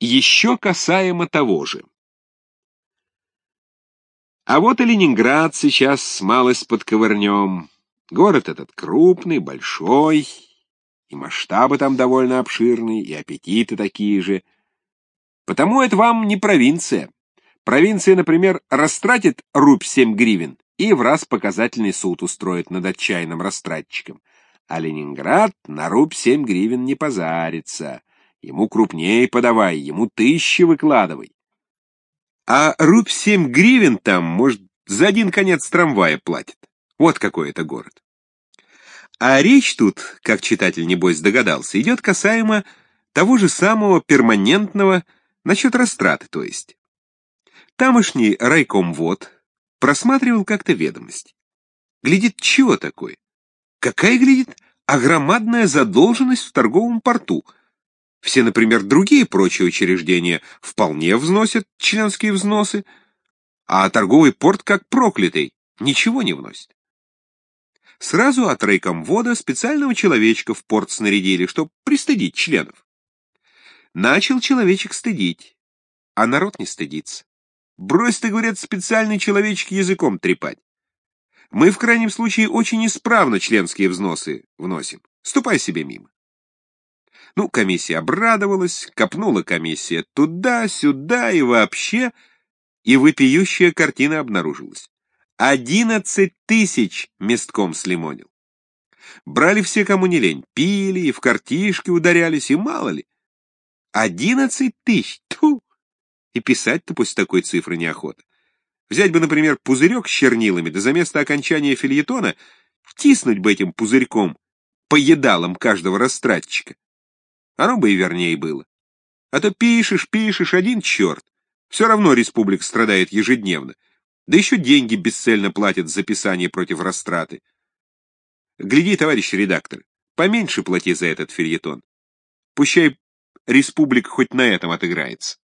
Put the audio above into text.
Еще касаемо того же. А вот и Ленинград сейчас малость подковырнем. Город этот крупный, большой, и масштабы там довольно обширные, и аппетиты такие же. Потому это вам не провинция. Провинция, например, растратит рубь 7 гривен и в раз показательный суд устроит над отчаянным растратчиком. А Ленинград на рубь 7 гривен не позарится. Ему крупнее подавай, ему 1000 выкладывай. А рубь 7 гривен там, может, за один конец трамвая платит. Вот какой это город. А речь тут, как читатель небось догадался, идет касаемо того же самого перманентного, насчет растраты, то есть. Тамошний райкомвод просматривал как-то ведомость. Глядит, чего такое? Какая, глядит, огромадная задолженность в торговом порту. Все, например, другие прочие учреждения вполне вносят членские взносы, а торговый порт, как проклятый, ничего не вносит. Сразу от райкомвода специального человечка в порт снарядили, чтобы пристыдить членов. Начал человечек стыдить, а народ не стыдится. Брось ты, говорят, специальный человечек языком трепать. Мы, в крайнем случае, очень исправно членские взносы вносим. Ступай себе мимо. Ну, комиссия обрадовалась, копнула комиссия туда-сюда и вообще, и вопиющая картина обнаружилась. 11 000 местком слимонил. Брали все, кому не лень, пили и в картишки ударялись, и мало ли. 11 000, тьфу! И писать-то после такой цифры неохота. Взять бы, например, пузырек с чернилами, да за место окончания фельетона тиснуть бы этим пузырьком по едалам каждого растратчика. Оно бы и вернее было. А то пишешь, один черт. Все равно республика страдает ежедневно. Да еще деньги бесцельно платят за писание против растраты. Гляди, товарищ редактор, поменьше плати за этот фельетон. Пущай республика хоть на этом отыграется.